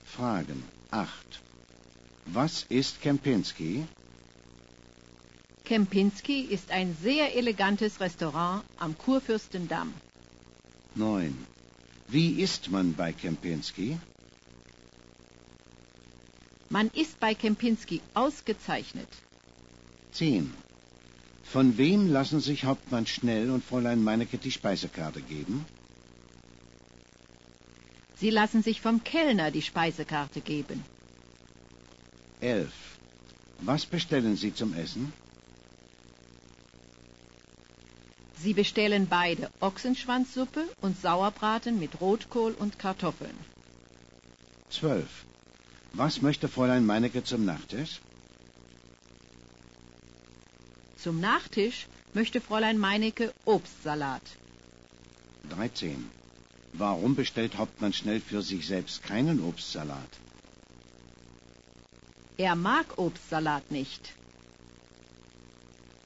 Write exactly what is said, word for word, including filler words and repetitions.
Fragen acht. Was ist Kempinski? Kempinski ist ein sehr elegantes Restaurant am Kurfürstendamm. neun. Wie isst man bei Kempinski? Man ist bei Kempinski ausgezeichnet. zehn. Von wem lassen sich Hauptmann Schnell und Fräulein Meinecke die Speisekarte geben? Sie lassen sich vom Kellner die Speisekarte geben. elf. Was bestellen Sie zum Essen? Sie bestellen beide Ochsenschwanzsuppe und Sauerbraten mit Rotkohl und Kartoffeln. zwölf. Was möchte Fräulein Meinecke zum Nachtisch? Zum Nachtisch möchte Fräulein Meinecke Obstsalat. dreizehn. Warum bestellt Hauptmann Schnell für sich selbst keinen Obstsalat? Er mag Obstsalat nicht.